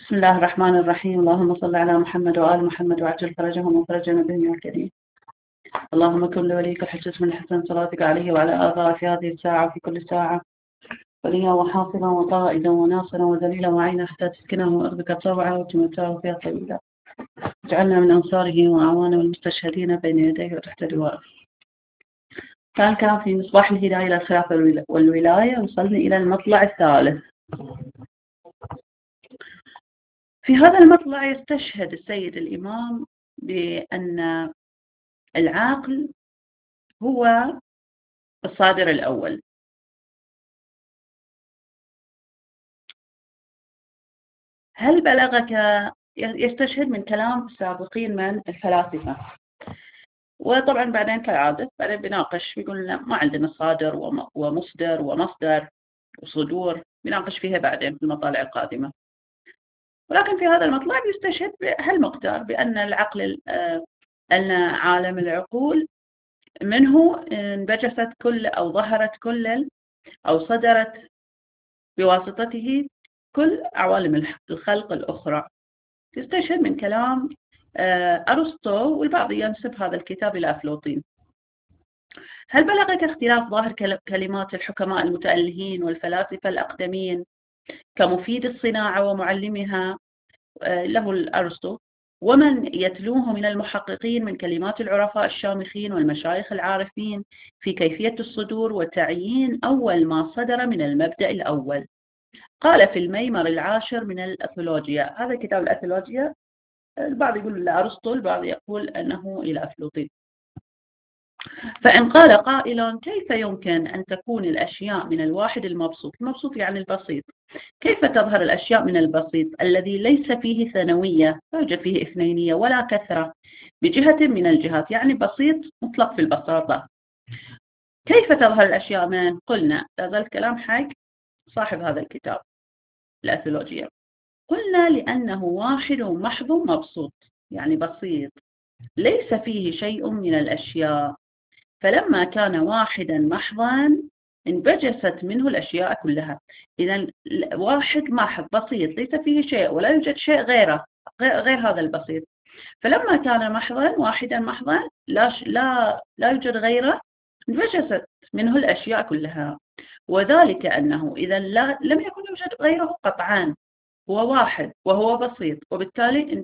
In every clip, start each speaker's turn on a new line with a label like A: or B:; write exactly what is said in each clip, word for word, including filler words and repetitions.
A: بسم الله الرحمن الرحيم. اللهم صل على محمد وآل محمد وعجل فرجهم وفرجنا بهم يا كريم. اللهم كن لوليك الحجة من حسن صلاتك عليه وعلى آبائه في هذه الساعة وفي كل ساعة، وليا وحافظا وقائدا وناصرا ودليلا وعينا حتى تسكنه أرضك طوعا وتمتعه فيها طويلا. اجعلنا من أنصاره وأعوانه والمستشهدين بين يديه وتحت لوائه. كان كان في مصباح الهداية إلى الخلافة والولاية. وصلنا إلى المطلع الثالث. في هذا المطلع يستشهد السيد الإمام بأن العقل هو الصادر الأول. هل بلغك؟ يستشهد من كلام السابقين من الفلاسفة، وطبعا بعدين كالعادة بعدين بناقش، بيقول ما عندنا صادر ومصدر ومصدر وصدور، بناقش فيها بعدين في المطالع القادمة. ولكن في هذا المطلع يستشهد بهالمقدار بأن العقل أن عالم العقول منه انبجست كل أو ظهرت كل أو صدرت بواسطته كل عوالم الخلق الأخرى. يستشهد من كلام أرسطو، والبعض ينسب هذا الكتاب إلى أفلاطين. هل بلغك اختلاف ظاهر كلمات الحكماء المتألهين والفلاسفة الأقدمين كمفيد الصناعة ومعلمها له الأرسطو، ومن يتلوه من المحققين من كلمات العرفاء الشامخين والمشايخ العارفين في كيفية الصدور وتعيين أول ما صدر من المبدأ الأول؟ قال في الميمر العاشر من الأثولوجيا. هذا كتاب الأثولوجيا، البعض يقول لأرسطو، البعض يقول أنه إلى أفلاطين. فإن قال قائل كيف يمكن أن تكون الأشياء من الواحد المبسوط، المبسوط يعني البسيط، كيف تظهر الأشياء من البسيط الذي ليس فيه ثانوية، لا يوجد فيه اثنينية ولا كثرة بجهة من الجهات، يعني بسيط مطلق في البساطة، كيف تظهر الأشياء من؟ قلنا هذا الكلام حق صاحب هذا الكتاب الأثولوجيا. قلنا لأنه واحد محض مبسوط، يعني بسيط ليس فيه شيء من الأشياء، فلما كان واحدا محضا انبجست منه الأشياء كلها. إذا واحد محض بسيط ليس فيه شيء ولا يوجد شيء غيره غير هذا البسيط، فلما كان محضا واحدا محضا لا لا لا يوجد غيره، انبجست منه الأشياء كلها. وذلك أنه إذا لا لم يكن يوجد غيره قطعا، هو واحد وهو بسيط، وبالتالي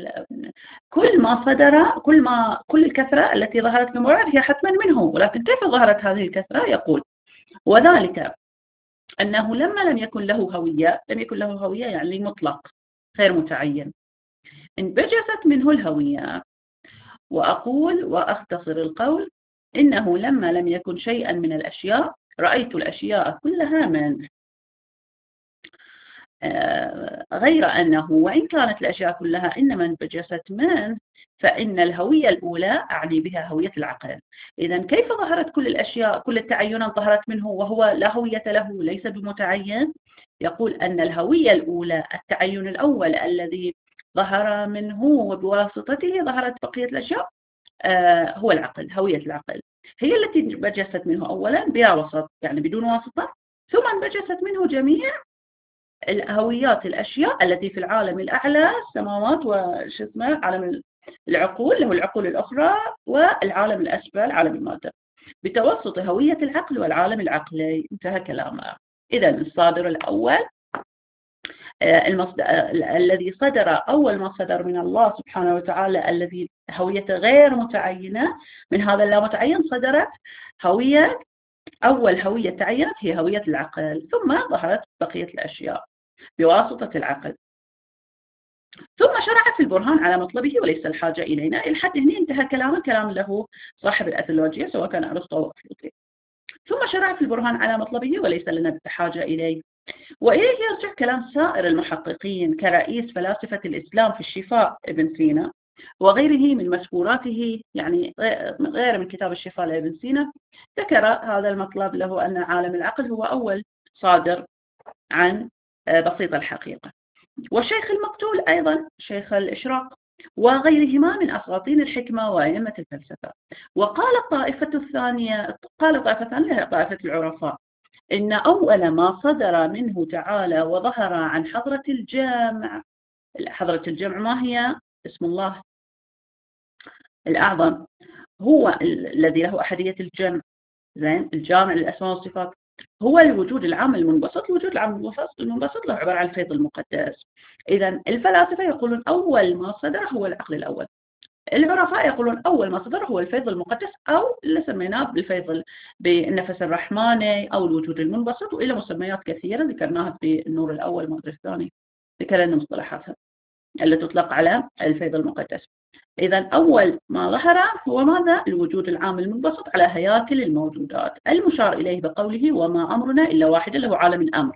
A: كل ما صدر كل ما كل الكثرة التي ظهرت بمراد هي حتما منه. ولكن كيف ظهرت هذه الكثرة؟ يقول وذلك أنه لما لم يكن له هوية، لم يكن له هوية يعني مطلق غير متعين، انبجست منه الهوية. وأقول وأختصر القول إنه لما لم يكن شيئا من الأشياء رأيت الأشياء كلها من، غير أنه وإن كانت الأشياء كلها إنما انبجست من، فإن الهوية الأولى أعني بها هوية العقل. إذا كيف ظهرت كل الأشياء، كل التعينات ظهرت منه وهو لا هوية له ليس بمتعين؟ يقول أن الهوية الأولى التعين الأول الذي ظهر منه وبواسطته ظهرت بقية الأشياء هو العقل، هوية العقل هي التي انبجست منه أولا بلا وسط، يعني بدون واسطة، ثم انبجست منه جميع الهويات الأشياء التي في العالم الأعلى، السماوات وش اسمه عالم العقول له العقول الأخرى، والعالم الأسفل عالم المادة، بتوسط هوية العقل والعالم العقلي. انتهى كلامه. إذا الصادر الأول المصدر الذي صدر أول ما صدر من الله سبحانه وتعالى الذي هويته غير متعينة، من هذا اللا متعين صدرت هوية، أول هوية تعينت هي هوية العقل، ثم ظهرت بقية الأشياء بواسطة العقل. ثم شرع في البرهان على مطلبه وليس الحاجة إلينا. الحد هنا انتهى كلامه، كلام له صاحب الأثولوجيا سواء كان أرسطو أو أفلاطين. ثم شرع في البرهان على مطلبه وليس لنا بحاجة إليه. وإليه يرجع كلام سائر المحققين كرئيس فلاسفة الإسلام في الشفاء ابن سينا وغيره من مسبوراته، يعني غير من كتاب الشفاء لابن سينا، ذكر هذا المطلب له أن عالم العقل هو أول صادر عن بسيط الحقيقة. والشيخ المقتول أيضا شيخ الإشراق وغيرهما من أساطين الحكمة وأئمة الفلسفة. وقال الطائفة الثانية، قال الطائفة الثانية طائفة العرفاء، إن أول ما صدر منه تعالى وظهر عن حضرة الجامع حضرة الجمع ما هي؟ اسم الله الأعظم هو الذي له أحدية الجمع، زين، الجامع للأسماء والصفات، هو الوجود العام المنبسط. الوجود العام المنبسط المنبسط له عبارة عن الفيض المقدس. إذا الفلاسفة يقولون أول ما صدر هو العقل الأول، العرفاء يقولون أول ما صدر هو الفيض المقدس، أو اللي سميناه بالفيض بالنفس الرحماني أو الوجود المنبسط، وإلى مسميات كثيرة ذكرناها في النور الأول ما أدري الثاني، ذكرنا مصطلحاتها اللي تطلق على الفيض المقدس. إذا أول ما ظهر هو ماذا؟ الوجود العام المنبسط على هياكل الموجودات، المشار إليه بقوله وما أمرنا إلا واحد، له عالم الأمر.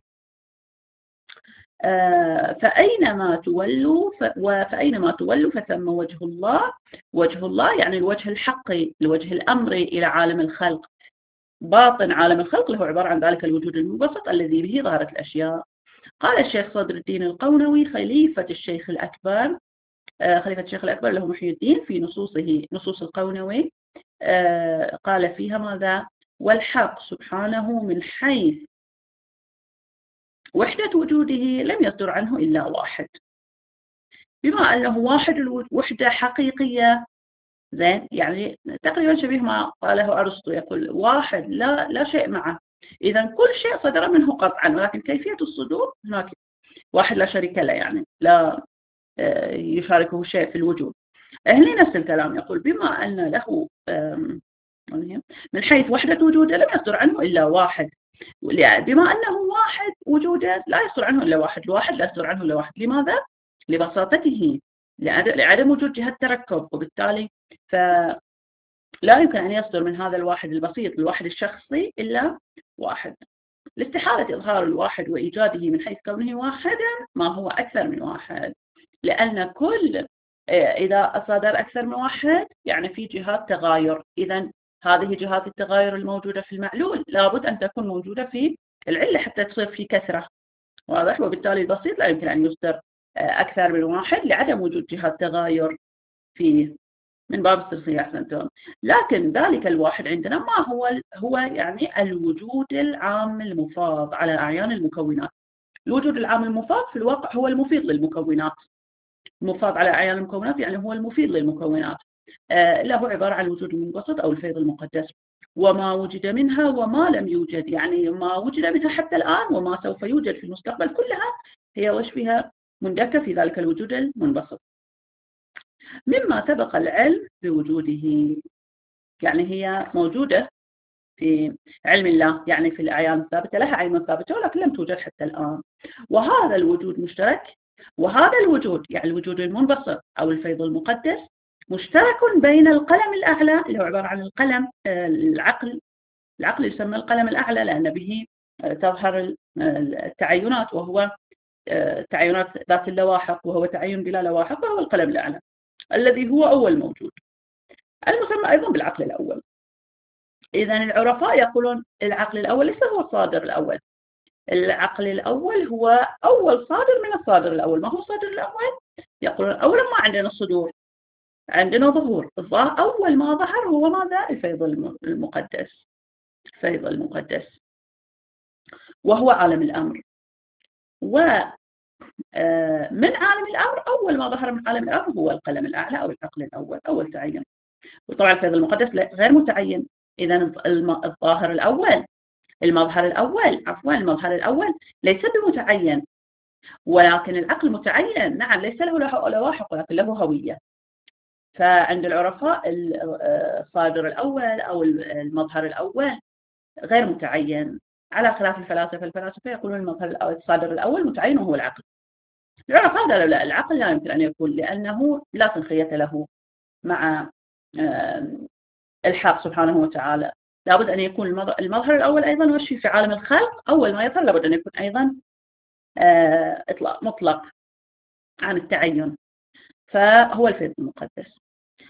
A: فأينما تولوا فأينما تولوا فثم وجه الله. وجه الله يعني الوجه الحقي، الوجه الأمري إلى عالم الخلق. باطن عالم الخلق له عبارة عن ذلك الوجود المنبسط الذي به ظهرت الأشياء. قال الشيخ صدر الدين القونوي خليفة الشيخ الأكبر، خليفة الشيخ الأكبر له محي الدين، في نصوصه نصوص القونوي قال فيها ماذا؟ والحق سبحانه من حيث وحدة وجوده لم يصدر عنه إلا واحد، بما أنه واحد الوحدة حقيقية، زين، يعني تقريبا شبيه ما قاله أرسطو، يقول واحد لا لا شيء معه. إذا كل شيء صدر منه قطعا، ولكن كيفية الصدور هناك واحد لا شريك له، يعني لا يشاركه شيء في الوجود. هنا نفس الكلام، يقول بما أن له من حيث وحدة وجوده لم يصدر عنه إلا واحد، بما أنه واحد وجوده لا يصدر عنه إلا واحد، الواحد لا يصدر عنه إلا واحد. لماذا؟ لبساطته، لعدم وجود جهة تركب، وبالتالي فلا يمكن أن يصدر من هذا الواحد البسيط الواحد الشخصي إلا واحد، لاستحالة إظهار الواحد وإيجاده من حيث كونه واحدا ما هو أكثر من واحد، لأن كل إذا صدر أكثر من واحد يعني في جهات تغاير. إذا هذه جهات التغاير الموجودة في المعلول لابد أن تكون موجودة في العلة حتى تصير في كثرة، واضح؟ وبالتالي البسيط لا يمكن أن يصدر أكثر من واحد لعدم وجود جهات تغاير فيه، من باب الصرفية أحسنتم. لكن ذلك الواحد عندنا ما هو؟ هو يعني الوجود العام المفاض على أعيان المكونات. الوجود العام المفاض في الواقع هو المفيض للمكونات، المفاض على أعيان المكونات يعني هو المفيد للمكونات، آه له عبارة عن الوجود المنبسط أو الفيض المقدس. وما وجد منها وما لم يوجد، يعني ما وجد منها حتى الآن وما سوف يوجد في المستقبل، كلها هي وش فيها مندكة في ذلك الوجود المنبسط، مما سبق العلم بوجوده، يعني هي موجودة في علم الله، يعني في الأعيان الثابتة، لها عين ثابتة ولكن لم توجد حتى الآن. وهذا الوجود مشترك، وهذا الوجود يعني الوجود المنبسط أو الفيض المقدس مشترك بين القلم الأعلى اللي هو عبارة عن القلم العقل، العقل يسمى القلم الأعلى لأن به تظهر التعينات، وهو تعينات ذات اللواحق، وهو تعين بلا لواحق، وهو القلم الأعلى الذي هو أول موجود، المسمى أيضا بالعقل الأول. إذا العرفاء يقولون العقل الأول ليس هو الصادر الأول، العقل الأول هو أول صادر من الصادر الأول. ما هو الصادر الأول؟ يقولون أولا ما عندنا صدور، عندنا ظهور. أول ما ظهر هو ماذا؟ الفيض المقدس، الفيض المقدس، وهو عالم الأمر. ومن عالم الأمر أول ما ظهر من عالم الأمر هو القلم الأعلى أو العقل الأول، أول تعين. وطبعا الفيض المقدس غير متعين. إذا الظاهر الأول، المظهر الأول، عفوا المظهر الأول ليس بمتعين، ولكن العقل متعين، نعم، ليس له لواحق ولكن له هوية. فعند العرفاء الصادر الأول أو المظهر الأول غير متعين، على خلاف الفلاسفة. الفلاسفة يقولون المظهر الأول الصادر الأول متعين وهو العقل. العرفاء قالوا لا، العقل لا يمكن أن يكون، لأنه لا تنخية له مع الحق سبحانه وتعالى. لابد أن يكون المظهر الأول أيضا وشي في عالم الخلق، أول ما يظهر لابد أن يكون أيضا إطلاق مطلق عن التعين، فهو الفيض المقدس.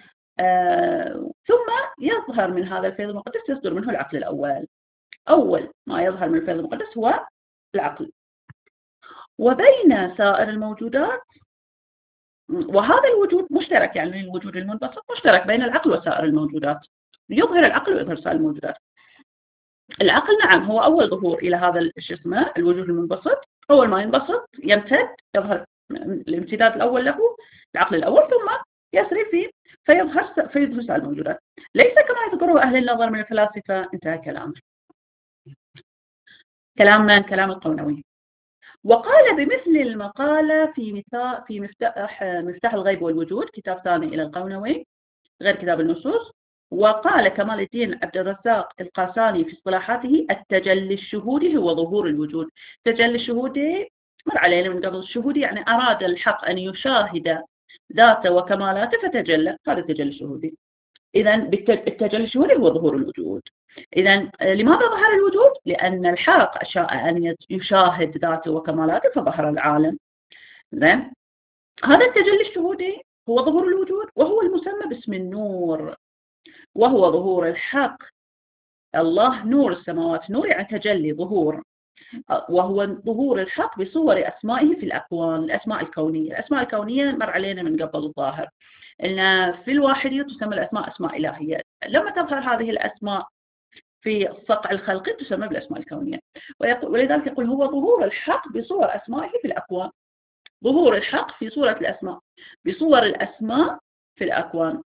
A: ثم يظهر من هذا الفيض المقدس، يصدر منه العقل الأول. أول ما يظهر من الفيض المقدس هو العقل. وبين سائر الموجودات، وهذا الوجود مشترك، يعني الوجود المنبسط مشترك بين العقل وسائر الموجودات، يظهر العقل ويظهر سائر الموجودات. العقل نعم هو أول ظهور إلى هذا شو اسمه الوجود المنبسط، أول ما ينبسط يمتد يظهر الامتداد الأول له العقل الأول ثم يسري فيه فيظهر فيظهر سائر الموجودات، ليس كما يذكره أهل النظر من الفلاسفة. انتهى كلامه. كلام من؟ كلام القونوي. وقال بمثل المقالة في مثال في مفتاح مفتاح الغيب والوجود، كتاب ثاني إلى القونوي غير كتاب النصوص. وقال كمال الدين عبد الرزاق القاساني في اصطلاحاته: التجلي الشهودي هو ظهور الوجود. التجلي الشهودي مر علينا من قبل. الشهودي يعني أراد الحق أن يشاهد ذاته وكمالاته فتجلى، هذا التجلي الشهودي. إذا التجلي الشهودي هو ظهور الوجود. إذا لماذا ظهر الوجود؟ لأن الحق شاء أن يشاهد ذاته وكمالاته فظهر العالم. زين، هذا التجلي الشهودي هو ظهور الوجود، وهو المسمى باسم النور، وهو ظهور الحق. الله نور السماوات، نور يعني تجلي ظهور، وهو ظهور الحق بصور أسمائه في الأكوان، الأسماء الكونية. الأسماء الكونية مر علينا من قبل الظاهر إن في الواحدية تسمى الأسماء أسماء إلهية، لما تظهر هذه الأسماء في الصقع الخلقي تسمى بالأسماء الكونية. ولذلك يقول هو ظهور الحق بصور أسمائه في الأكوان. ظهور الحق في صورة الأسماء، بصور الأسماء في الأكوان،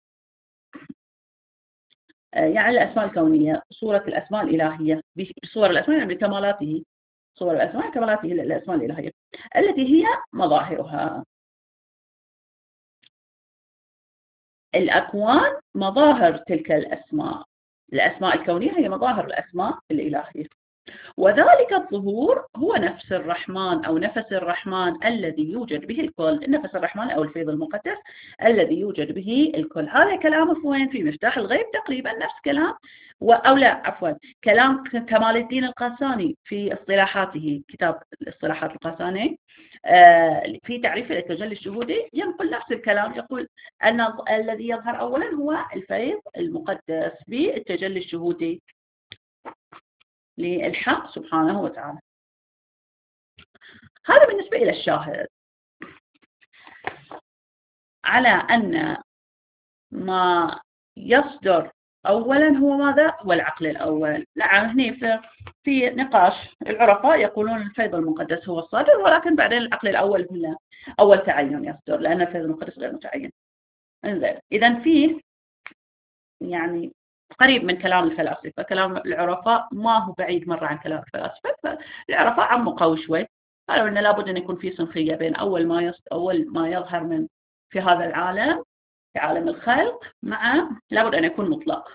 A: يعني الأسماء الكونية، صورة الأسماء الإلهية، بصور الأسماء يعني بكمالاته، صور الأسماء كمالاته الأسماء الإلهية التي هي مظاهرها. الأكوان مظاهر تلك الأسماء، الأسماء الكونية هي مظاهر الأسماء الإلهية. وذلك الظهور هو نفس الرحمن أو نفس الرحمن الذي يوجد به الكل، النفس الرحمن أو الفيض المقدس الذي يوجد به الكل. هذا كلامه في وين؟ في مفتاح الغيب تقريبا نفس كلام، أو لا عفوا كلام كمال الدين القاساني في اصطلاحاته، كتاب الاصطلاحات القاساني في تعريف التجلي الشهودي ينقل نفس الكلام، يقول أن الذي يظهر أولا هو الفيض المقدس بالتجلي الشهودي للحق سبحانه وتعالى. هذا بالنسبة إلى الشاهد على أن ما يصدر أولا هو ماذا؟ هو العقل الأول. نعم، هنا في نقاش العرفاء يقولون الفيض المقدس هو الصادر، ولكن بعدين العقل الأول هو أول تعين يصدر، لأن الفيض المقدس غير متعين. إذا فيه يعني قريب من كلام الفلاسفة. كلام العرفاء ما هو بعيد مرة عن كلام الفلاسفة، فالعرفاء عمقوا شوي، قالوا إن لابد أن يكون في سنخية بين أول ما يص... أول ما يظهر من في هذا العالم، في عالم الخلق، مع لابد أن يكون مطلق.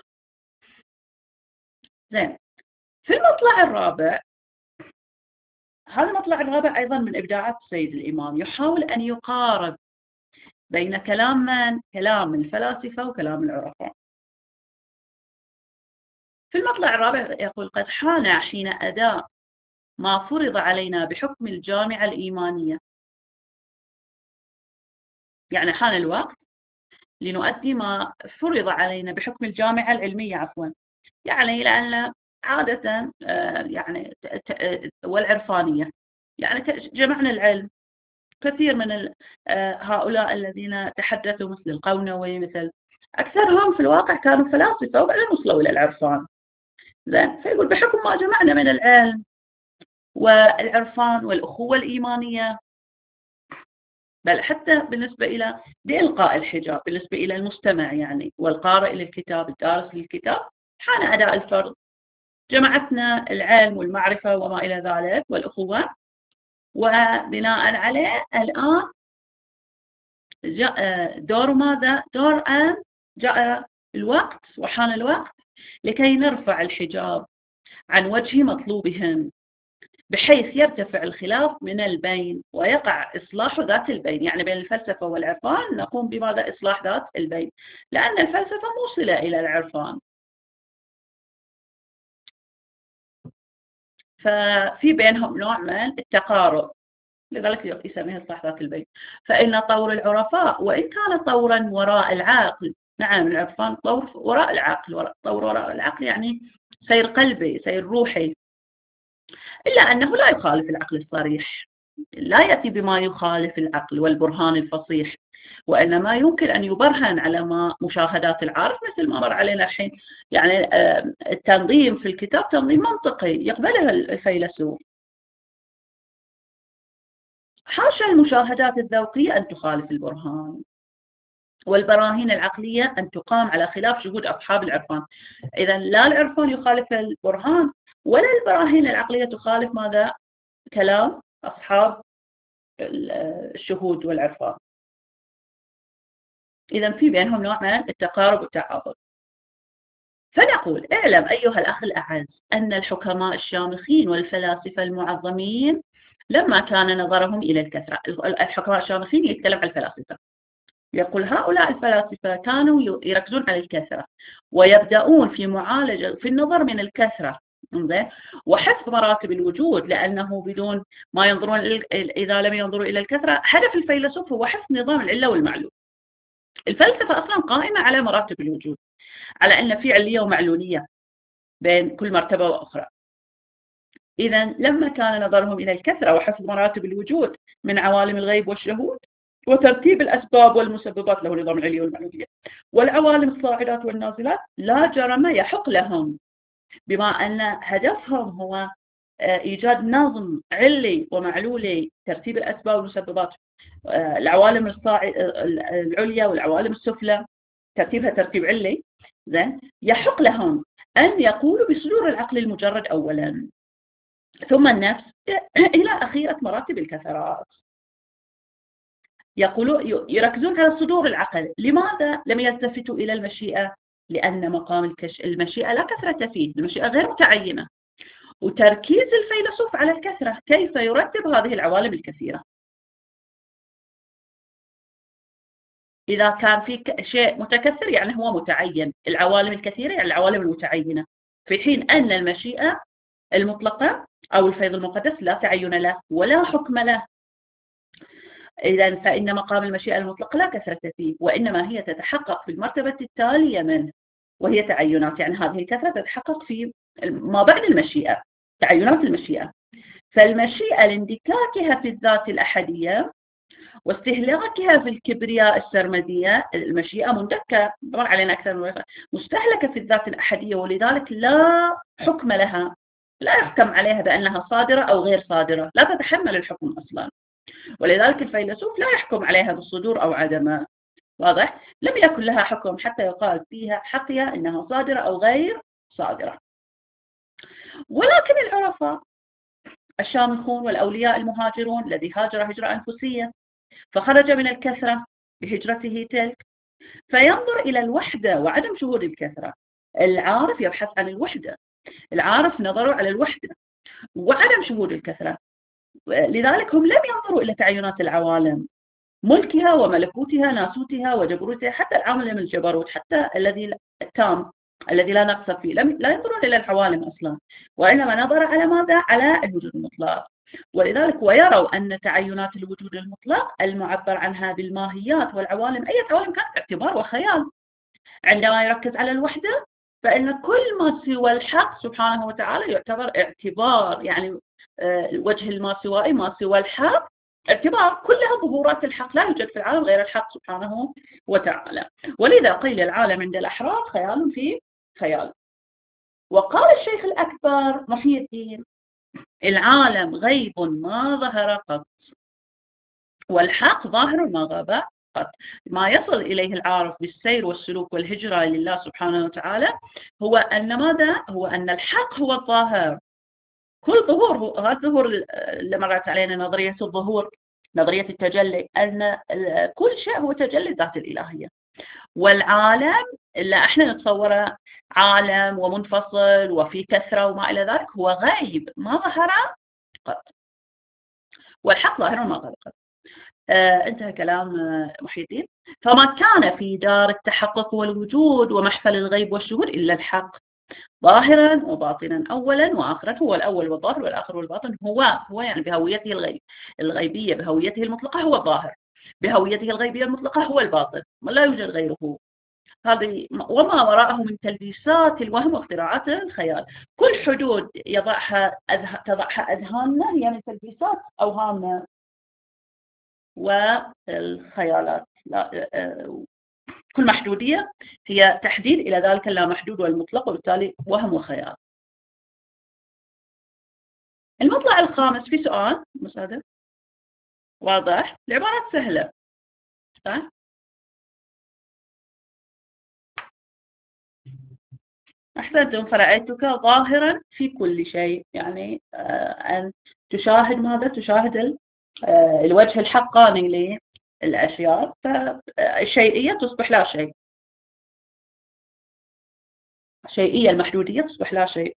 A: زين، في المطلع الرابع، هذا المطلع الرابع أيضا من إبداعات السيد الإمام، يحاول أن يقارب بين كلام من؟ كلام الفلاسفة وكلام العرفاء. في المطلع الرابع يقول: قد حان حين أداء ما فرض علينا بحكم الجامعة الإيمانية. يعني حان الوقت لنؤدي ما فرض علينا بحكم الجامعة العلمية عفوا، يعني لأن عادة يعني والعرفانية، يعني جمعنا العلم. كثير من هؤلاء الذين تحدثوا مثل القونوي مثل أكثرهم في الواقع كانوا فلاسفة وبعدين وصلوا إلى العرفان. زين، فيقول بحكم ما جمعنا من العلم والعرفان والأخوة الإيمانية، بل حتى بالنسبة إلى بإلقاء الحجاب بالنسبة إلى المستمع يعني والقارئ للكتاب الدارس للكتاب، حان أداء الفرض. جمعتنا العلم والمعرفة وما إلى ذلك والأخوة، وبناء عليه الآن جاء دور ماذا؟ دور أن جاء الوقت وحان الوقت لكي نرفع الحجاب عن وجه مطلوبهم، بحيث يرتفع الخلاف من البين ويقع إصلاح ذات البين. يعني بين الفلسفة والعرفان نقوم بماذا؟ إصلاح ذات البين، لأن الفلسفة موصلة إلى العرفان، ففي بينهم نوع من التقارب، لذلك يسميه إصلاح ذات البين. فإن طور العرفاء وإن كان طورا وراء العقل، نعم العرفان طور وراء العقل، طور وراء العقل يعني سير قلبي، سير روحي، إلا أنه لا يخالف العقل الصريح، لا يأتي بما يخالف العقل والبرهان الفصيح، وإنما يمكن أن يبرهن على ما مشاهدات العارف، مثل ما مر علينا الحين. يعني التنظيم في الكتاب تنظيم منطقي يقبلها الفيلسوف، حاشا المشاهدات الذوقية أن تخالف البرهان، والبراهين العقلية أن تقام على خلاف شهود أصحاب العرفان. إذا لا العرفان يخالف البرهان ولا البراهين العقلية تخالف ماذا؟ كلام أصحاب الشهود والعرفان. إذا في بينهم نوع من التقارب والتعاضد. فنقول اعلم أيها الأخ الأعز أن الحكماء الشامخين والفلاسفة المعظمين لما كان نظرهم إلى الكثرة، الحكماء الشامخين يتكلم عن الفلاسفة، يقول هؤلاء الفلاسفة كانوا يركزون على الكثرة ويبدأون في معالجة في النظر من الكثرة وحفظ مراتب الوجود، لأنه بدون ما ينظرون إذا لم ينظروا إلى الكثرة. هدف الفيلسوف هو حفظ نظام العلة والمعلول. الفلسفة أصلا قائمة على مراتب الوجود، على أن في علية ومعلولية بين كل مرتبة وأخرى. إذا لما كان نظرهم إلى الكثرة وحفظ مراتب الوجود من عوالم الغيب والشهود وترتيب الأسباب والمسببات، له نظام العلية والمعلولية، والعوالم الصاعدات والنازلات، لا جرم يحق لهم، بما أن هدفهم هو إيجاد نظم علي ومعلولي، ترتيب الأسباب والمسببات، العوالم العليا والعوالم السفلى ترتيبها ترتيب علي، زين، يحق لهم أن يقولوا بصدور العقل المجرد أولا، ثم النفس، إلى أخيرة مراتب الكثرات. يقولوا يركزون على صدور العقل. لماذا لم يلتفتوا إلى المشيئة؟ لأن مقام المشيئة لا كثرة فيه، المشيئة غير متعينة، وتركيز الفيلسوف على الكثرة، كيف يرتب هذه العوالم الكثيرة. إذا كان في شيء متكثر يعني هو متعين، العوالم الكثيرة يعني العوالم المتعينة، في حين أن المشيئة المطلقة أو الفيض المقدس لا تعين له ولا حكم له. إذا فإن مقام المشيئة المطلقة لا كثرة فيه، وإنما هي تتحقق في المرتبة التالية منه، وهي تعينات، يعني هذه الكثرة تتحقق في ما بعد المشيئة، تعينات المشيئة. فالمشيئة لاندكاكها في الذات الأحدية واستهلاكها في الكبرياء السرمدية، المشيئة مندكة، مر علينا أكثر من مرة، مستهلكة في الذات الأحدية، ولذلك لا حكم لها، لا يحكم عليها بأنها صادرة أو غير صادرة، لا تتحمل الحكم أصلا. ولذلك الفيلسوف لا يحكم عليها بالصدور أو عدمها، واضح؟ لم يكن لها حكم حتى يقال فيها حقيقة إنها صادرة أو غير صادرة. ولكن العرفاء الشامخون والأولياء المهاجرون، الذي هاجر هجرة أنفسية فخرج من الكثرة بهجرته تلك، فينظر إلى الوحدة وعدم شهود الكثرة. العارف يبحث عن الوحدة، العارف نظره على الوحدة وعدم شهود الكثرة. لذلك هم لم ينظروا إلى تعينات العوالم، ملكها وملكوتها، ناسوتها وجبروتها، حتى العالم الجبروت، حتى الذي التام الذي لا نقص فيه، لم لا ينظرون إلى العوالم أصلا، وإنما نظر على ماذا؟ على الوجود المطلق. ولذلك ويروا أن تعينات الوجود المطلق المعبر عنها بالماهيات والعوالم، أي عوالم كانت اعتبار وخيال. عندما يركز على الوحدة فإن كل ما سوى الحق سبحانه وتعالى يعتبر اعتبار، يعني الوجه الماسوائي ما سوى الحق اعتبار، كلها ظهورات الحق، لا يوجد في العالم غير الحق سبحانه وتعالى. ولذا قيل العالم عند الأحرار خيال في خيال. وقال الشيخ الأكبر محي الدين: العالم غيب ما ظهر قط، والحق ظاهر ما غاب قط. ما يصل إليه العارف بالسير والسلوك والهجرة لله سبحانه وتعالى هو أن ماذا؟ هو أن الحق هو الظاهر. كل ظهور، هو هذا الظهور اللي مرت علينا نظرية الظهور، نظرية التجلي، أن كل شيء هو تجلي الذات الإلهية. والعالم اللي احنا نتصوره عالم ومنفصل وفي كثرة وما إلى ذلك هو غيب ما ظهر قط، والحق ظاهر ما ظهر قط. آه انتهى كلام محي الدين. فما كان في دار التحقق والوجود ومحفل الغيب والشهود إلا الحق، ظاهرا وباطنا، أولا وآخرا. هو الأول والظاهر والآخر والباطن، هو هو يعني بهويته الغيب الغيبية، بهويته المطلقة هو الظاهر، بهويته الغيبية المطلقة هو الباطن، لا يوجد غيره. هذه وما وراءه من تلبيسات الوهم واختراعات الخيال. كل حدود يضعها أذه... تضعها أذهاننا هي من تلبيسات أوهامنا والخيالات. لا... كل محدودية هي تحديد إلى ذلك اللامحدود والمطلق، وبالتالي وهم وخيال. المطلع الخامس، في سؤال مساعدة؟ واضح؟ العبارات سهلة صح؟ أحسنتم. فرأيتك ظاهرا في كل شيء، يعني آه، أن تشاهد ماذا؟ تشاهد ال- آه، الوجه الحقاني للأشياء، فالشيئية تصبح لا شيء، الشيئية المحدودية تصبح لا شيء.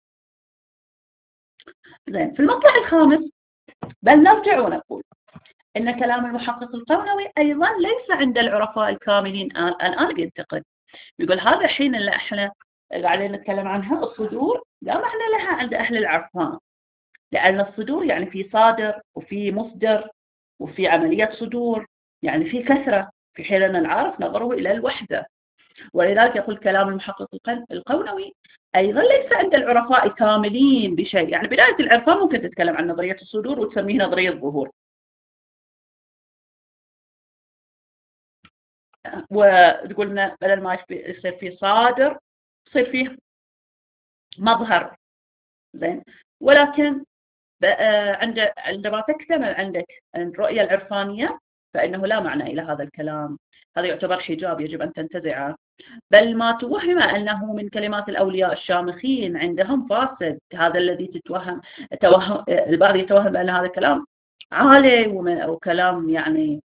A: زين، في المطلع الخامس بل نرجع ونقول إن كلام المحقق القرنوي أيضا ليس عند العرفاء الكاملين الآن ينتقد. يقول هذا الحين اللي احنا قاعدين نتكلم عنها الصدور لا معنى لها عند أهل العرفان، لأن الصدور يعني في صادر وفي مصدر وفي عملية صدور، يعني في كثرة، في حين أن العارف نظره إلى الوحدة. ولذلك يقول كلام المحقق القونوي أيضا ليس عند العرفاء كاملين بشيء. يعني بداية العرفان ممكن تتكلم عن نظرية الصدور وتسميه نظرية ظهور، وتقولنا بدل ما يصير فيه صادر يصير فيه مظهر. زين، ولكن عند عندما تكتمل عندك الرؤية العرفانية فإنه لا معنى إلى هذا الكلام، هذا يعتبر حجاب يجب أن تنتزعه. بل ما توهم أنه من كلمات الأولياء الشامخين عندهم فاسد، هذا الذي تتوهم توهم البعض يتوهم بأن هذا الكلام عالي وكلام يعني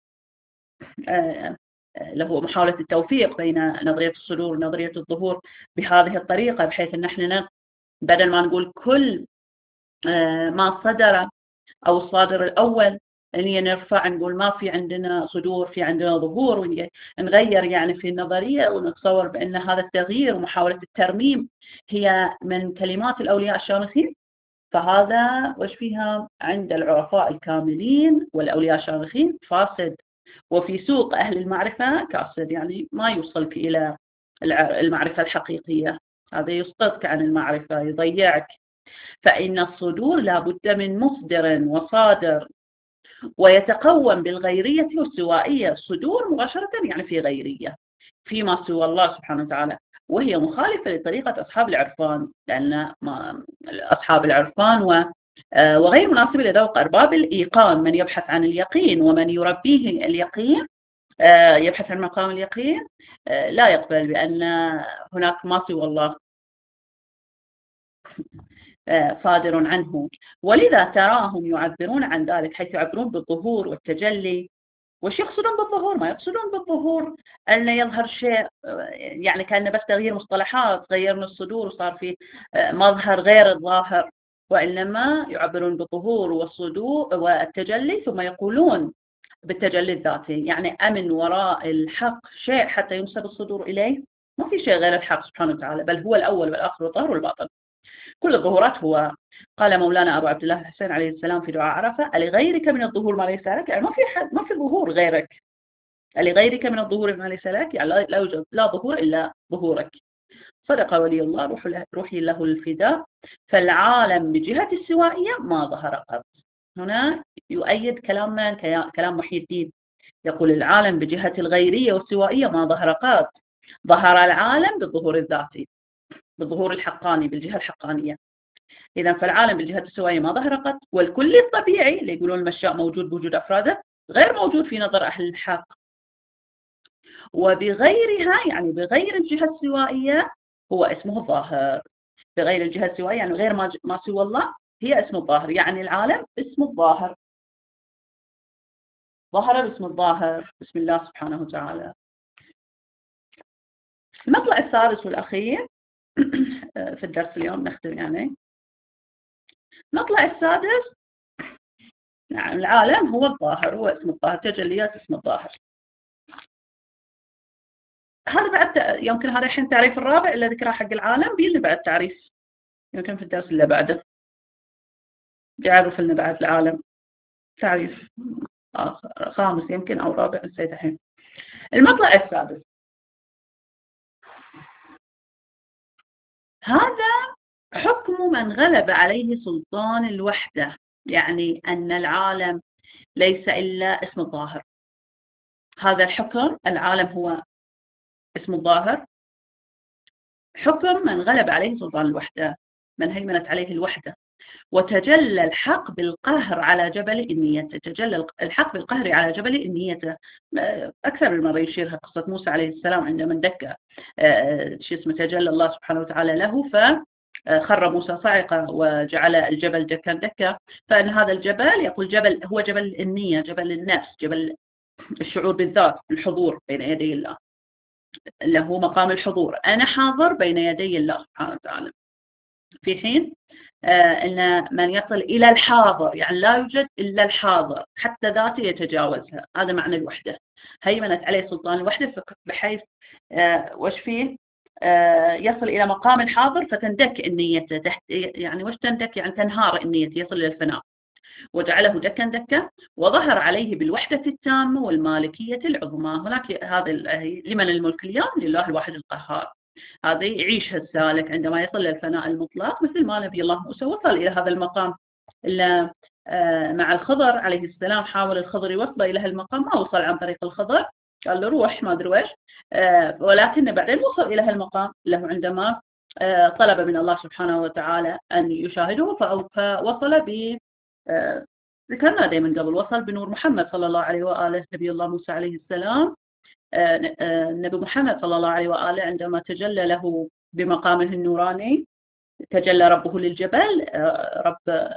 A: له محاولة التوفيق بين نظرية الصدور ونظرية الظهور بهذه الطريقة، بحيث أن احنا بدل ما نقول كل ما صدر أو الصادر الأول اللي نرفع نقول ما في عندنا صدور، في عندنا ظهور، ونغير يعني في النظرية ونتصور بأن هذا التغيير ومحاولة الترميم هي من كلمات الأولياء الشامخين. فهذا وش فيها عند العرفاء الكاملين والأولياء الشامخين فاسد، وفي سوق أهل المعرفة كاسد، يعني ما يوصلك إلى المعرفة الحقيقية، هذا يسقطك عن المعرفة، يضيعك. فإن الصدور لا بد من مصدر وصادر، ويتقوم بالغيرية والسوائية. الصدور مباشرة يعني في غيرية فيما سوى الله سبحانه وتعالى، وهي مخالفة لطريقة أصحاب العرفان، لأن أصحاب العرفان وغير مناسبة لذوق أرباب الإيقان، من يبحث عن اليقين ومن يربيه اليقين يبحث عن مقام اليقين لا يقبل بأن هناك ما سوى الله صادر عنه. ولذا تراهم يعبرون عن ذلك حيث يعبرون بالظهور والتجلي. وش يقصدون بالظهور؟ ما يقصدون بالظهور أن يظهر شيء، يعني كأنه بس تغيير مصطلحات، غيرنا الصدور وصار في مظهر غير الظاهر، وإنما يعبرون بالظهور والصدور والتجلي، ثم يقولون بالتجلي الذاتي، يعني أمن وراء الحق شيء حتى ينسب الصدور إليه؟ ما في شيء غير الحق سبحانه وتعالى، بل هو الأول والآخر والظاهر والباطن. كل الظهورات هو. قال مولانا أبو عبد الله الحسين عليه السلام في دعاء عرفة: ألغيرك من الظهور ما ليس لك؟ يعني ما في حد، ما في ظهور غيرك. ألغيرك من الظهور ما ليس لك؟ يعني لا يوجد لا ظهور إلا ظهورك. صدق ولي الله روحي له الفداء. فالعالم بجهة السوائية ما ظهر قط. هنا يؤيد كلام من؟ كلام محي الدين، يقول العالم بجهة الغيرية والسوائية ما ظهر قط، ظهر العالم بالظهور الذاتي، بالظهور الحقاني، بالجهة الحقانية. إذا فالعالم بالجهة السوائية ما ظهر قط، والكل الطبيعي اللي يقولون المشاء موجود بوجود أفراده غير موجود في نظر أهل الحق. وبغيرها يعني بغير الجهة السوائية هو اسمه الظاهر. بغير الجهة السوائية يعني غير ما, ما سوى الله هي اسم الظاهر، يعني العالم اسم الظاهر، ظهر باسم الظاهر بسم الله سبحانه وتعالى. المطلع الثالث والأخير في الدرس اليوم نختم يعني. المطلع السادس، نعم العالم هو الظاهر، هو اسم الظاهر، تجليات اسم الظاهر. هذا بعد يمكن هذا الحين التعريف الرابع اللي ذكره حق العالم، بيلي بعد تعريف يمكن في الدرس اللي بعده بيعرف لنا بعد العالم تعريف آخر خامس يمكن أو رابع، نسيت الحين. المطلع السادس، هذا حكم من غلب عليه سلطان الوحدة، يعني أن العالم ليس إلا اسم الظاهر. هذا الحكم، العالم هو اسم الظاهر، حكم من غلب عليه سلطان الوحدة، من هيمنت عليه الوحدة. وتجلى الحق بالقهر على جبل النية. تجلى الحق بالقهر على جبل النية أكثر من مرة يشيرها قصة موسى عليه السلام عندما اندك شو اسمه تجلى الله سبحانه وتعالى له فخر موسى صاعقة وجعل الجبل دكا دكا. فإن هذا الجبل يقول جبل هو جبل النية، جبل النفس، جبل الشعور بالذات، الحضور بين يدي الله، له مقام الحضور. أنا حاضر بين يدي الله سبحانه وتعالى. في حين آه أن من يصل إلى الحاضر يعني لا يوجد إلا الحاضر حتى ذاته يتجاوزها، هذا معنى الوحدة. هيمنت عليه سلطان الوحدة بحيث آه وش فيه آه يصل إلى مقام الحاضر فتندك النية تحت، يعني وش تندك يعني تنهار النية، يصل إلى الفناء. وجعله دكا دكا وظهر عليه بالوحدة التامة والمالكية العظمى. هناك هذا لمن الملك اليوم؟ لله الواحد القهار. هذا يعيشها السالك عندما يصل للفناء المطلق، مثل ما نبي الله موسى وصل إلى هذا المقام. إلا مع الخضر عليه السلام حاول الخضر يوصل إلى هالمقام، ما وصل عن طريق الخضر، قال له روح ما أدري ويش، ولكن بعدين وصل إلى هالمقام له عندما طلب من الله سبحانه وتعالى أن يشاهده، فوصل ب ذكرنا دائما قبل، وصل بنور محمد صلى الله عليه وآله. نبي الله موسى عليه السلام النبي محمد صلى الله عليه وآله عندما تجلى له بمقامه النوراني، تجلى ربه للجبل، رب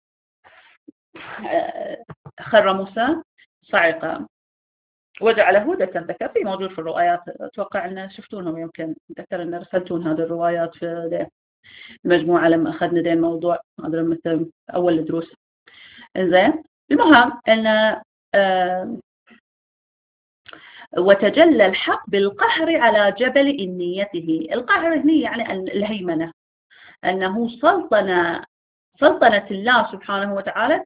A: خر موسى صعقا وجعله دكا دكا. في موجود في الروايات، أتوقع أن شفتونهم، يمكن أتذكر أن رسلتون هذه الروايات في المجموعة لما أخذنا دين موضوع هذا مثل أول الدروس. إنزين المهم أن آه وتجلى الحق بالقهر على جبل إنيته. القهر هنا يعني الهيمنة، أنه سلطنة سلطنة الله سبحانه وتعالى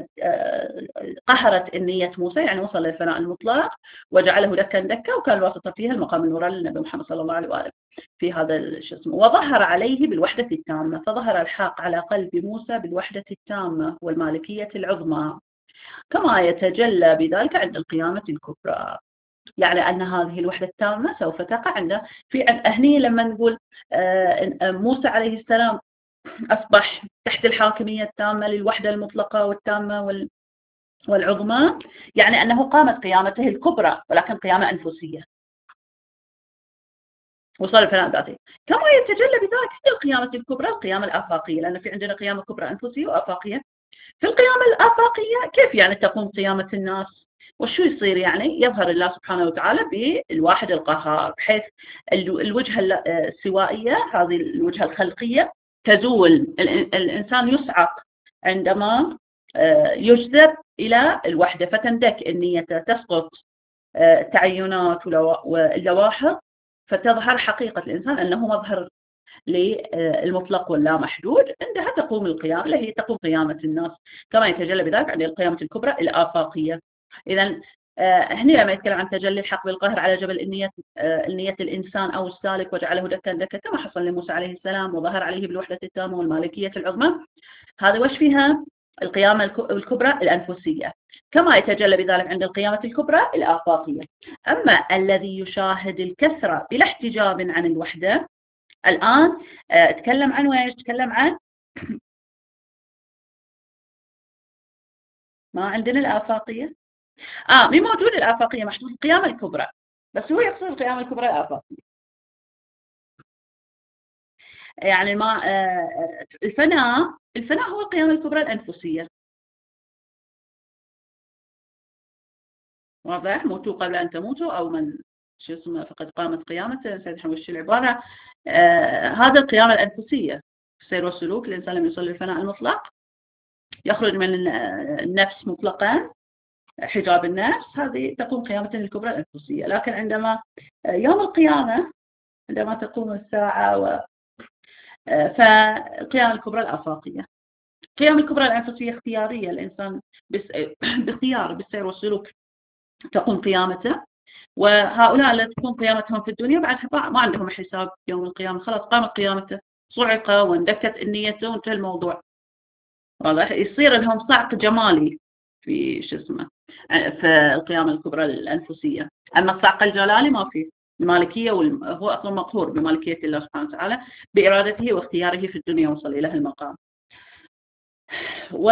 A: قهرت النية موسى، يعني وصل للفناء المطلق وجعله دكا دكا، وكان الواسطة فيها المقام النوراني للنبي محمد صلى الله عليه وآله في هذا الشسم. وظهر عليه بالوحدة التامة، فظهر الحق على قلب موسى بالوحدة التامة والمالكية العظمى، كما يتجلى بذلك عند القيامة الكبرى. يعني أن هذه الوحدة التامة سوف تقع عند في هني لما نقول موسى عليه السلام أصبح تحت الحاكمية التامة للوحدة المطلقة والتامة والعظمى، يعني أنه قامت قيامته الكبرى، ولكن قيامة أنفسية، وصل الفناء ذاتي. كما يتجلى بذلك عند القيامة الكبرى القيامة الآفاقية، لأن في عندنا قيامة كبرى أنفسية وآفاقية. في القيامة الآفاقية كيف يعني تقوم قيامة الناس؟ وشو يصير؟ يعني يظهر الله سبحانه وتعالى بالواحد القهار، بحيث الوجهة السوائية، هذه الوجهة الخلقية تزول. الإنسان يصعق عندما يجذب إلى الوحدة، فتندك النية، تسقط التعينات واللواحظ، فتظهر حقيقة الإنسان أنه مظهر للمطلق واللا محدود. عندها تقوم القيامة، اللي هي تقوم قيامة الناس، كما يتجلى بذلك عند القيامة الكبرى الآفاقية. إذا هنا لما يتكلم عن تجلي الحق بالقهر على جبل النية، النية الإنسان أو السالك وجعله دكا دكا، كما حصل لموسى عليه السلام، وظهر عليه بالوحدة التامة والمالكية العظمى. هذا وش فيها؟ القيامة الكبرى الأنفسية، كما يتجلى بذلك عند القيامة الكبرى الآفاقية. أما الذي يشاهد الكثرة بلا احتجاب عن الوحدة، الآن اتكلم عن وين؟ اتكلم عن ما عندنا الآفاقية. آه مين موجود؟ الآفاقية محدود القيامة الكبرى، بس هو يقصد القيامة الكبرى الآفاقية. يعني ما آه الفناء الفناء هو القيامة الكبرى الأنفسية. واضح؟ موتوا قبل أن تموتوا، أو من شو اسمه فقد قامت قيامته، نسيت وش العبارة. آه هذا القيامة الأنفسية، السير والسلوك. الإنسان لما يوصل للفناء المطلق يخرج من النفس مطلقا، حجاب النفس، هذه تقوم قيامته الكبرى الأنفسية. لكن عندما يوم القيامة، عندما تقوم الساعة و فالقيامة الكبرى الآفاقية. القيامة الكبرى الأنفسية اختيارية، الإنسان باختيار بالسير والسلوك تقوم قيامته. وهؤلاء الذين تكون قيامتهم في الدنيا بعد ما عندهم حساب يوم القيامة، خلاص قامت قيامته، صعق واندكت النية وانتهى الموضوع. واضح؟ يصير لهم صعق جمالي في شو اسمه في القيامة الكبرى الأنفسية. أما الصعق الجلالي ما فيه. المالكية هو أصلا مقهور بمالكية الله سبحانه وتعالى بإرادته واختياره في الدنيا، وصل إلى المقام. و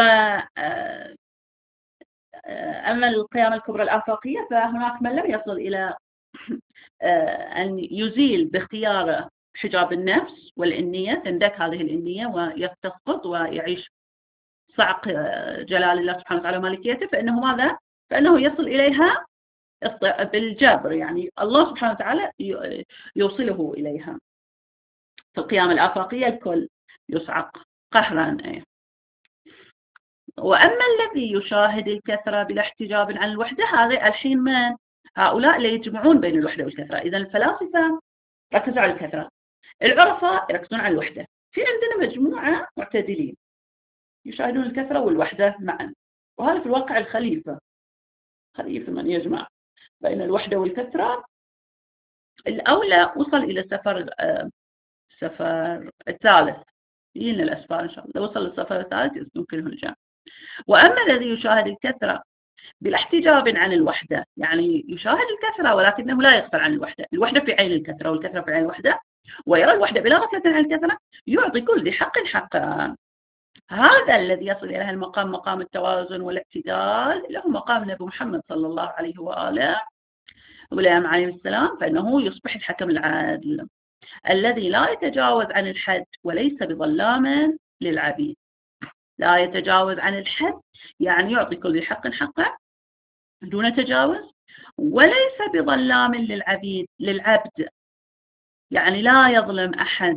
A: أما القيامة الكبرى الآفاقية فهناك من لم يصل إلى أن يزيل باختياره حجاب النفس والإنية، تندك هذه الإنية ويتسقط ويعيش صعق جلال الله سبحانه وتعالى ومالكيته، فإنه ماذا؟ فإنه يصل إليها بالجبر، يعني الله سبحانه وتعالى يوصله إليها. في القيامة الآفاقية الكل يصعق قهرا. وأما الذي يشاهد الكثرة بلا احتجاب عن الوحدة، هذا الحين من هؤلاء اللي يجمعون بين الوحدة والكثرة. إذا الفلاسفة ركزوا على الكثرة، العرفاء يركزون على الوحدة. في عندنا مجموعة معتدلين يشاهدون الكثرة والوحدة معا، وهذا في الواقع الخليفة. خليفة من يجمع بين الوحدة والكثرة. الأولى وصل إلى السفر السفر الثالث، يجينا الأسفار إن شاء الله. لو وصل للسفر الثالث يمكنه الجمع. وأما الذي يشاهد الكثرة بلا احتجاب عن الوحدة، يعني يشاهد الكثرة ولكنه لا يغفل عن الوحدة، الوحدة في عين الكثرة والكثرة في عين الوحدة، ويرى الوحدة بلا غفلة عن الكثرة، يعطي كل ذي حق حقا. هذا الذي يصل إلى المقام، مقام التوازن والاعتدال، له مقام نبي محمد صلى الله عليه وآله والأئمة عليهم السلام، فإنه يصبح الحكم العادل الذي لا يتجاوز عن الحد وليس بظلام للعبيد. لا يتجاوز عن الحد يعني يعطي كل ذي حق حقه دون تجاوز، وليس بظلام للعبيد للعبد يعني لا يظلم أحد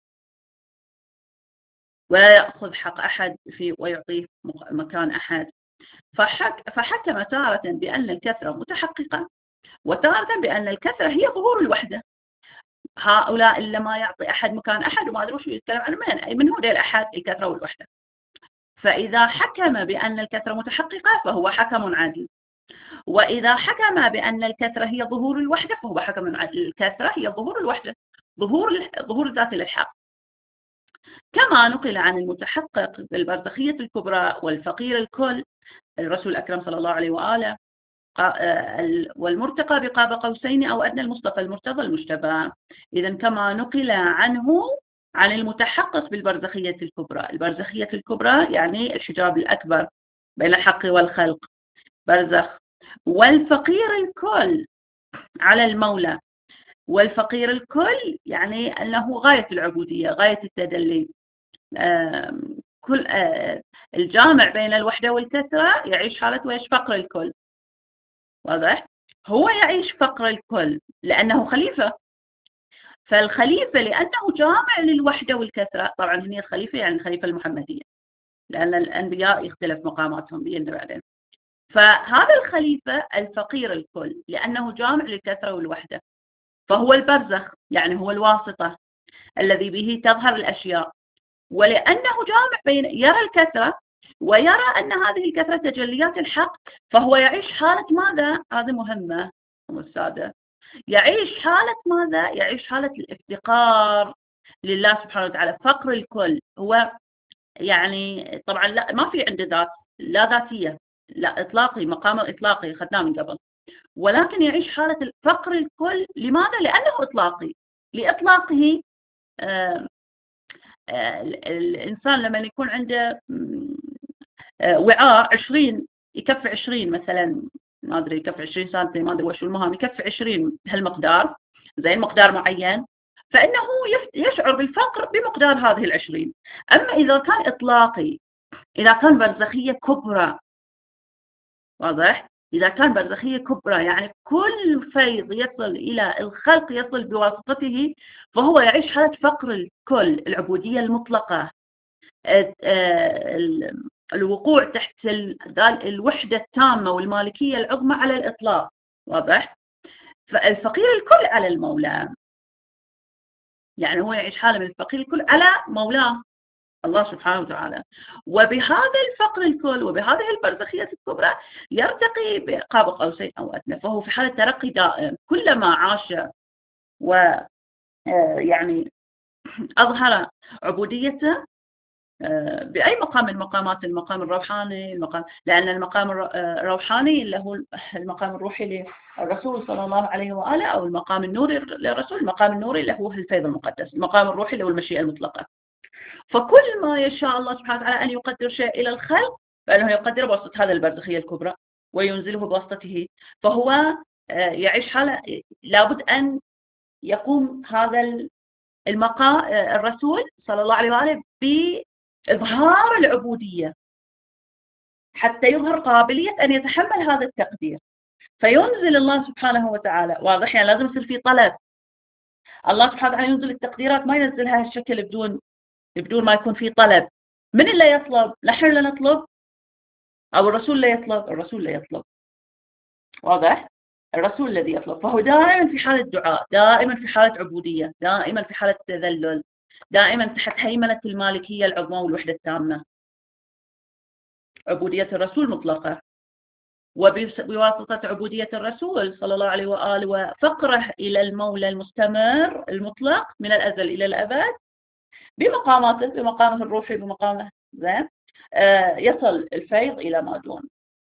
A: ولا يأخذ حق أحد في ويعطيه مكان أحد. فحك فحكم تارة بأن الكثرة متحققة، وتارة بأن الكثرة هي ظهور الوحدة. هؤلاء اللي ما يعطي أحد مكان أحد وما أدري وش يتكلم عن من أي من هو الأحد، الكثرة والوحدة. فإذا حكم بأن الكثرة متحققة فهو حكم عادل، وإذا حكم بأن الكثرة هي ظهور الوحدة فهو حكم عادل. الكثرة هي ظهور الوحدة، ظهور ظهور الذات للحق. كما نقل عن المتحقق بالبرزخية الكبرى والفقير الكل الرسول الأكرم صلى الله عليه وآله، والمرتقى بقاب قوسين أو أدنى المصطفى المرتضى المجتبى. إذا كما نقل عنه عن المتحقق بالبرزخية الكبرى، البرزخية الكبرى يعني الحجاب الأكبر بين الحق والخلق، برزخ. والفقير الكل على المولى، والفقير الكل يعني أنه غاية العبودية، غاية التدلي. كل الجامع بين الوحدة والكثرة يعيش حالة ويش فقر الكل. واضح؟ هو يعيش فقر الكل لأنه خليفة. فالخليفة لأنه جامع للوحدة والكثرة، طبعا هنا الخليفة يعني الخليفة المحمدية، لأن الأنبياء يختلف مقاماتهم بينا بعدين. فهذا الخليفة الفقير الكل لأنه جامع للكثرة والوحدة، فهو البرزخ يعني هو الواسطة الذي به تظهر الأشياء. ولأنه جامع بين يرى الكثرة ويرى أن هذه الكثرة تجليات الحق، فهو يعيش حالة ماذا؟ هذه مهمة السادة. يعيش حالة ماذا؟ يعيش حالة الافتقار لله سبحانه وتعالى، فقر الكل. هو يعني طبعا لا ما في عنده ذات، لا ذاتية، لا إطلاقي، مقام الإطلاقي خدناه من قبل، ولكن يعيش حالة الفقر الكل. لماذا؟ لأنه إطلاقي. لإطلاقه آه آه الإنسان لما يكون عنده آه وعاء عشرين يكفي عشرين مثلا، ما أدري يكفي عشرين سنتي، ما أدري وش المهم، يكفي عشرين هالمقدار زين مقدار معين، فإنه يشعر بالفقر بمقدار هذه العشرين. أما إذا كان إطلاقي، إذا كان برزخية كبرى، واضح؟ إذا كان برزخية كبرى يعني كل فيض يصل إلى الخلق يصل بواسطته، فهو يعيش حالة فقر الكل، العبودية المطلقة، الوقوع تحت الوحدة التامة والمالكية العظمى على الإطلاق. واضح؟ فالفقير الكل على المولى، يعني هو يعيش حالة من الفقير الكل على مولاه الله سبحانه وتعالى. وبهذا الفقر الكل وبهذه البرزخية الكبرى يرتقي بقاب قوسين أو أدنى، فهو في حالة ترقي دائم. كلما عاش ويعني أظهر عبوديته بأي مقام من مقامات المقام الروحاني، المقام لأن المقام الروحاني اللي هو المقام الروحي للرسول صلى الله عليه وآله، أو المقام النوري للرسول، المقام النوري اللي هو الفيض المقدس، المقام الروحي اللي هو المشيئة المطلقة. فكل ما يشاء الله سبحانه وتعالى أن يقدر شيء إلى الخلق فإنه يقدر بواسطة هذا البرزخية الكبرى وينزله بواسطته. فهو يعيش حالة لابد أن يقوم هذا المقام الرسول صلى الله عليه وآله بإظهار العبودية حتى يظهر قابلية أن يتحمل هذا التقدير. فينزل الله سبحانه وتعالى، واضح يعني لازم يصير في طلب. الله سبحانه وتعالى ينزل التقديرات ما ينزلها الشكل بدون بدون ما يكون في طلب. من اللي يطلب؟ نحن لا نطلب أو الرسول لا يطلب؟ الرسول لا يطلب. واضح؟ الرسول الذي يطلب. فهو دائما في حالة دعاء، دائما في حالة عبودية، دائما في حالة تذلل، دائما تحت هيمنة المالكية العظمى والوحدة التامة. عبودية الرسول مطلقة، وبواسطة عبودية الرسول صلى الله عليه وآله وفقره إلى المولى المستمر المطلق من الأزل إلى الأبد بمقاماته، بمقامه الروحي، بمقامه زين آه يصل الفيض إلى ما دون.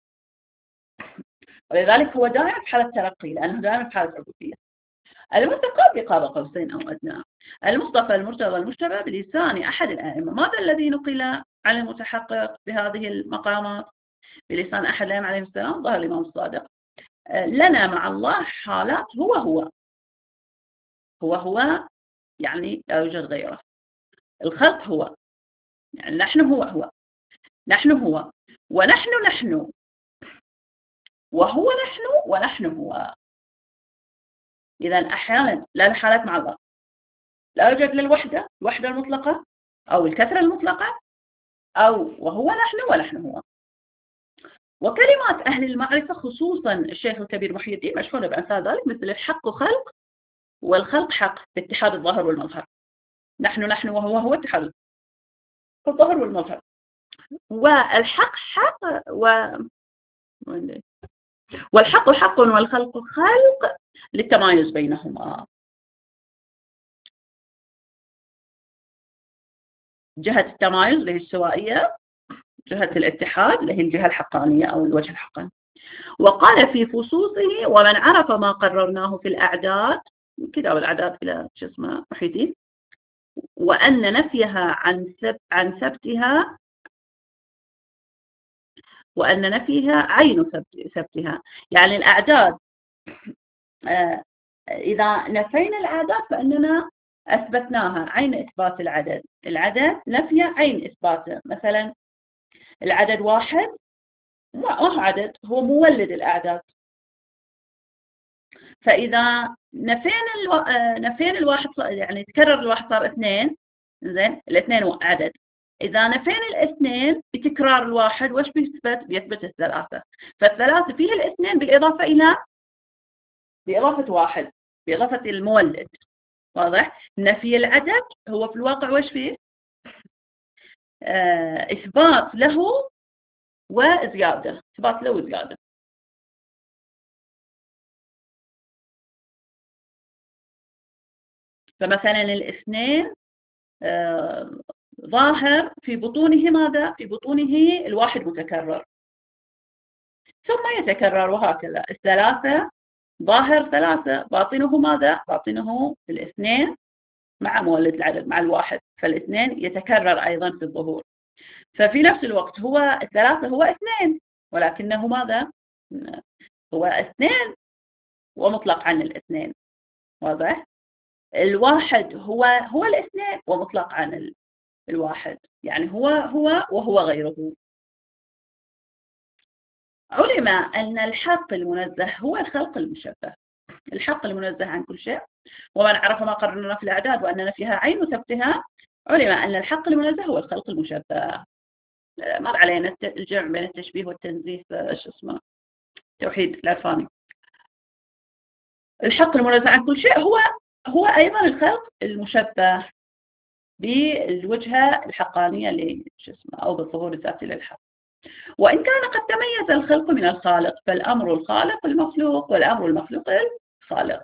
A: ولذلك هو دائما في حالة ترقي لأنه دائما في حالة عبودية. المنتقى بقاب قوسين أو أدنى. المصطفى المرتضى المجتبى بلسان أحد الأئمة. ماذا الذي نقل عن المتحقق بهذه المقامات بلسان أحد الأئمة عليه السلام؟ ظهر الإمام الصادق لنا مع الله حالات هو هو هو هو يعني لا يوجد غيره. الخلق هو يعني نحن هو هو نحن هو ونحن نحن وهو نحن ونحن هو. إذا أحيانا لا حالات مع الله، لا يوجد للوحدة الوحدة المطلقة أو الكثرة المطلقة، أو وهو نحن ونحن هو. وكلمات أهل المعرفة خصوصا الشيخ الكبير محي الدين مشهورة بأمثال ذلك مثل الحق خلق والخلق حق باتحاد الظاهر والمظهر. نحن نحن وهو هو اتحاد الظاهر والمظهر. والحق حق و... والحق حق والخلق خلق للتمايز بينهما. جهة التمايز اللي هي السوائية، جهة الاتحاد اللي هي الجهة الحقانية أو الوجه الحقاني. وقال في فصوصه ومن عرف ما قررناه في الأعداد، كتاب الأعداد إلى شو اسمه محي الدين، وأن نفيها عن ثبت عن ثبتها وأن نفيها عين ثبتها. يعني الأعداد إذا نفينا الأعداد فإننا أثبتناها عين إثبات العدد. العدد نفي عين إثباته. مثلا العدد واحد ما هو عدد، هو مولد الأعداد. فإذا نفينا الو... نفينا الواحد يعني تكرر الواحد صار اثنين، زين الاثنين عدد. إذا نفينا الاثنين بتكرار الواحد وش بيثبت؟ بيثبت الثلاثة. فالثلاثة فيه الاثنين بالإضافة إلى بإضافة واحد، بإضافة المولد. واضح؟ نفي العدد هو في الواقع وش فيه؟ آه إثبات له وزيادة، إثبات له وزيادة. فمثلا الاثنين آه ظاهر في بطونه ماذا؟ في بطونه الواحد متكرر ثم يتكرر وهكذا. الثلاثة ظاهر ثلاثة، باطنه ماذا؟ باطنه الاثنين مع مولد العدد مع الواحد، فالاثنين يتكرر أيضا في الظهور. ففي نفس الوقت هو الثلاثة هو اثنين ولكنه ماذا؟ هو اثنين ومطلق عن الاثنين. واضح؟ الواحد هو هو الاثنين ومطلق عن الواحد، يعني هو هو وهو غيره. علم أن الحق المنزه هو الخلق المشبه. الحق المنزه عن كل شيء. ومن عرف ما قررنا في الأعداد وأننا فيها عين ثبتها علم أن الحق المنزه هو الخلق المشبه. مر علينا الجمع بين التشبيه والتنزيه شو اسمه توحيد العرفاني. الحق المنزه عن كل شيء هو هو أيضا الخلق المشبه بالوجهة الحقانية لشو اسمه أو بالظهور الذاتي للحق. وإن كان قد تميز الخلق من الخالق فالأمر الخالق المخلوق والأمر المخلوق الخالق.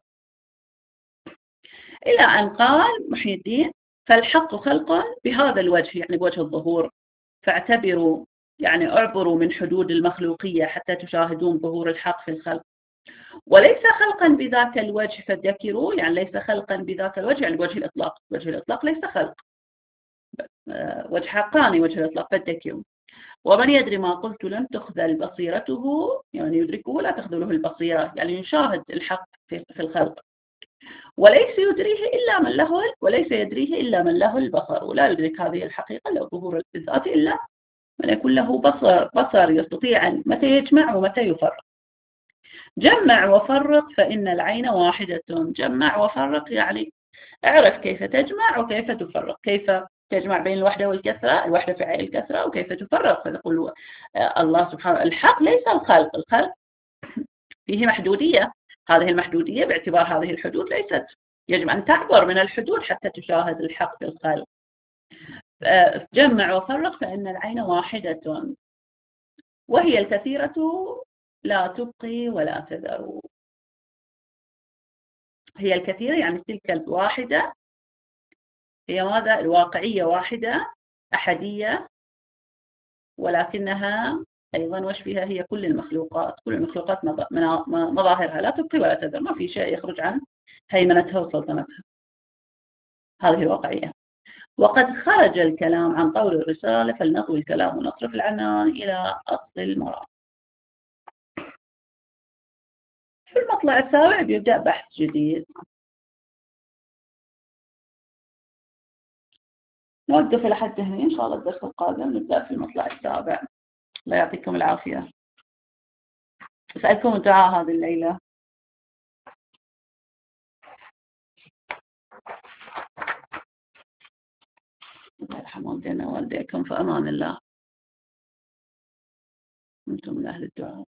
A: إلى أن قال محي الدين فالحق خلق بهذا الوجه يعني بوجه الظهور، فاعتبروا يعني اعبروا من حدود المخلوقية حتى تشاهدون ظهور الحق في الخلق. وليس خلقا بذاك الوجه فذكروا، يعني ليس خلقا بذاك الوجه يعني بوجه الإطلاق. وجه الإطلاق ليس خلق وجه حقاني وجه الإطلاق بدك. ومن يدري ما قلت لم تخذل بصيرته، يعني يدركه لا تخذله البصيرة، يعني يشاهد الحق في الخلق. وليس يدريه إلا من له وليس يدريه إلا من له البصر، ولا يدرك هذه الحقيقة لو ظهور الذات إلا من يكون له بصر بصر يستطيع أن متى يجمع ومتى يفرق. جمع وفرق فإن العين واحدة. جمع وفرق يعني اعرف كيف تجمع وكيف تفرق، كيف تجمع بين الوحدة والكثرة، الوحدة في عين الكثرة، وكيف تفرق. فتقول الله سبحانه الحق ليس الخلق، الخلق فيه محدودية، هذه المحدودية باعتبار هذه الحدود ليست، يجب أن تعبر من الحدود حتى تشاهد الحق في الخلق. جمع وفرق فإن العين واحدة وهي الكثيرة لا تبقي ولا تذر. هي الكثيرة يعني تلك الواحدة هي ماذا؟ الواقعية واحدة أحدية، ولكنها أيضا وش فيها؟ هي كل المخلوقات، كل المخلوقات مظاهرها لا تبقي ولا تذر، ما في شيء يخرج عن هيمنتها وسلطنتها، هذه الواقعية. وقد خرج الكلام عن طول الرسالة فلنطوي الكلام ونصرف العنان إلى أصل المراد. في المطلع السابع بيبدأ بحث جديد. نوقف إلى حد هنا، إن شاء الله الدرس القادم نبدأ في المطلع السابع. الله يعطيكم العافية. أسألكم الدعاء هذه الليلة. الله يرحم والدينا ووالديكم، في أمان الله، أنتم من أهل الدعاء.